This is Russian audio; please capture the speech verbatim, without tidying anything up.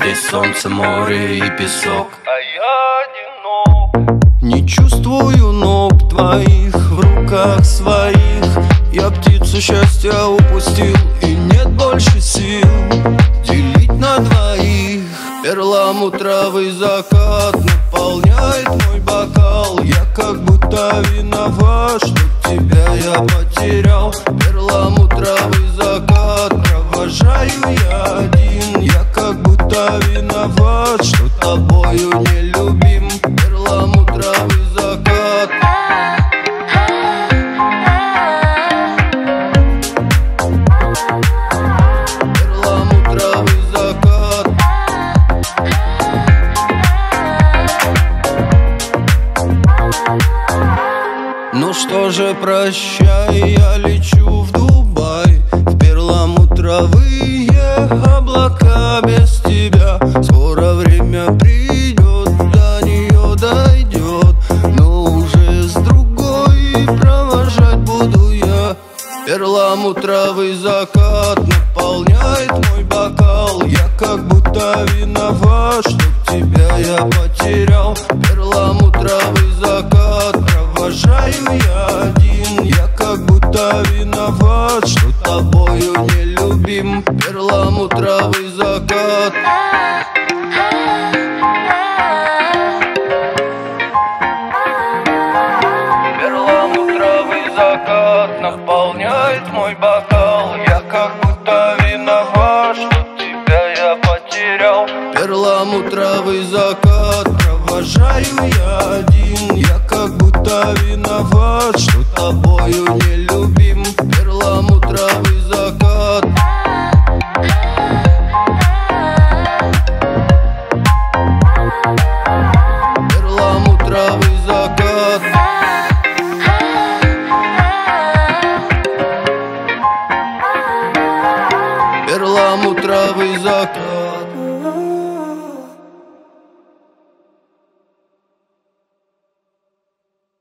Здесь солнце, море и песок, а я одинок. Не чувствую ног твоих в руках своих. Я птицу счастья упустил, и нет больше сил делить на двоих. Перламутровый закат наполняет мой бокал. Я как будто виноват, что тебя я потерял. Перламутровый закат провожаю я один. Я как будто виноват, что тобою не любим. Перламутровый закат. Перламутровый закат. Ну что же, прощай, я лечу в Дубай, в перламутровые облака без тебя. Скоро время придет, до нее дойдет, но уже с другой провожать буду я. Перламутровый закат наполняет мой бокал. Я как будто виноват, что тебя я потерял. Перламутровый закат провожаю я один. Я как будто виноват, что тобою не любим. Перламутровый закат. Перламутровый закат наполняет мой бокал. Я как будто виноват, что тебя я потерял. Перламутровый закат провожаю я один. Я как будто виноват, что тобою не любим. Перламутровый закат. Перламутровый закат. Перламутровый закат.